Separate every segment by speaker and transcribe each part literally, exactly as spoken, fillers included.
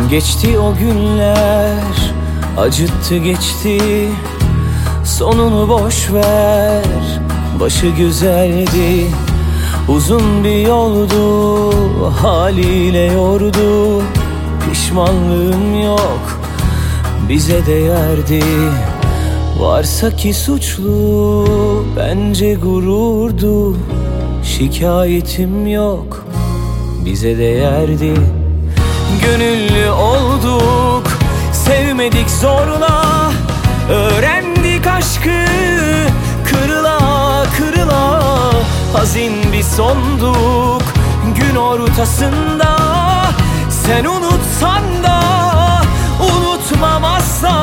Speaker 1: Geçti o günler, acıttı geçti. Sonunu boş ver, başı güzeldi. Uzun bir yoldu, haliyle yordu. Pişmanlığım yok, bize değerdi. Varsa ki suçlu, bence gururdu. Şikayetim yok, bize değerdi. Gönüllü olduk, sevmedik zorla. Öğrendik aşkı, kırıla kırıla. Hazin bir sonduk gün ortasında. Sen unutsan da unutmam asla.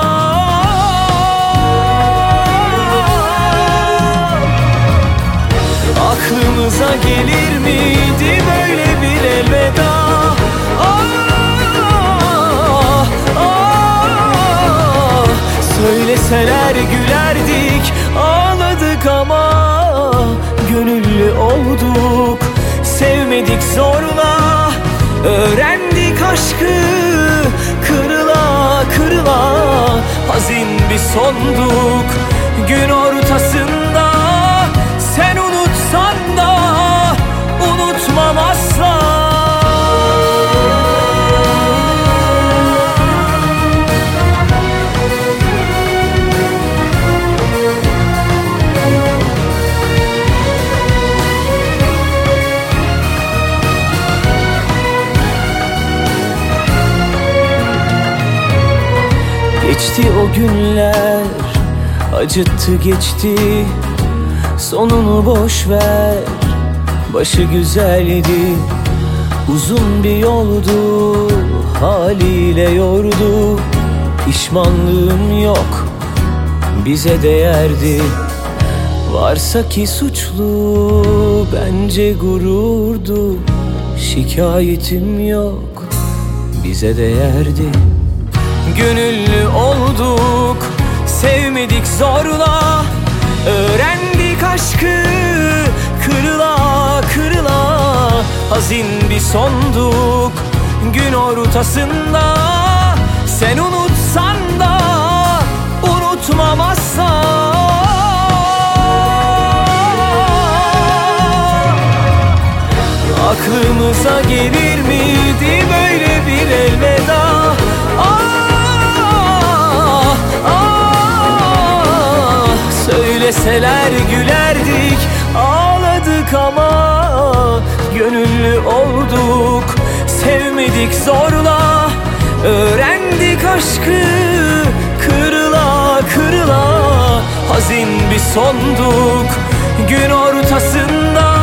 Speaker 1: Aklımıza gelir miydi böyle bir elveda? Ah, ah, söyleseler gülerdik, ağladık ama gönüllü olduk, sevmedik zorla. Öğrendik aşkı, kırıla kırıla. Hazin bir sonduk gün ortasında. Sen unutsan da unutmam asla. Geçti o günler, acıttı geçti. Sonunu boş ver, başı güzeldi. Uzun bir yoldu, haliyle yordu. Pişmanlığım yok, bize değerdi. Varsa ki suçlu, bence gururdu. Şikayetim yok, bize değerdi. Gönüllü olduk, sevmedik zorla. Öğrendik aşkı, kırıla kırıla. Hazin bir sonduk gün ortasında. Sen unutsan da unutmam asla. Aklımıza gelir miydi böyle bir elveda? Ah, ah, söyleseler gülerdik, ağladık ama gönüllü olduk, sevmedik zorla. Öğrendik aşkı, kırıla kırıla. Hazin bir sonduk gün ortasında.